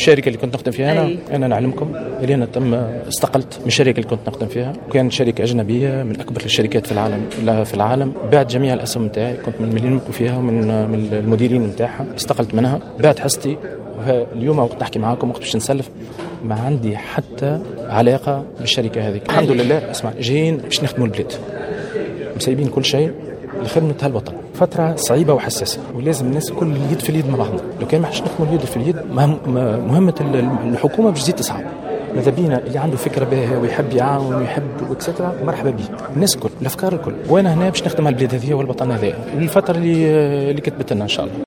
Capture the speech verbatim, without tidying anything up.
الشركه اللي كنت نخدم فيها انا أي. انا نعلمكم اللي انا تم استقلت من الشركه اللي كنت نخدم فيها، وكانت شركه اجنبيه من اكبر الشركات في العالم لا في العالم. بعد جميع الاسهم نتاعي كنت من المليون فيها ومن من المديرين نتاعها، استقلت منها بعد حصتي. اليوم وقت نحكي معاكم وقت باش نسلف ما عندي حتى علاقه بالشركه هذه. الحمد لله. اسمع، جايين باش نخدموا البلاد، مسيبين كل شيء لخدمة هالوطن. فترة صعيبة وحساسة ولازم الناس كل اليد في اليد مع بعضنا. لو كان ما حش نخدموا اليد في اليد مهمة الحكومة باش تزيد تصعب. ماذا بينا اللي عنده فكرة بها ويحب يعاون ويحب وكسيترا مرحبا به، الناس الكل، الأفكار الكل. وأنا هنا باش نخدم على البلاد هذه والوطن هذا الفترة اللي اللي كتبت لنا إن شاء الله.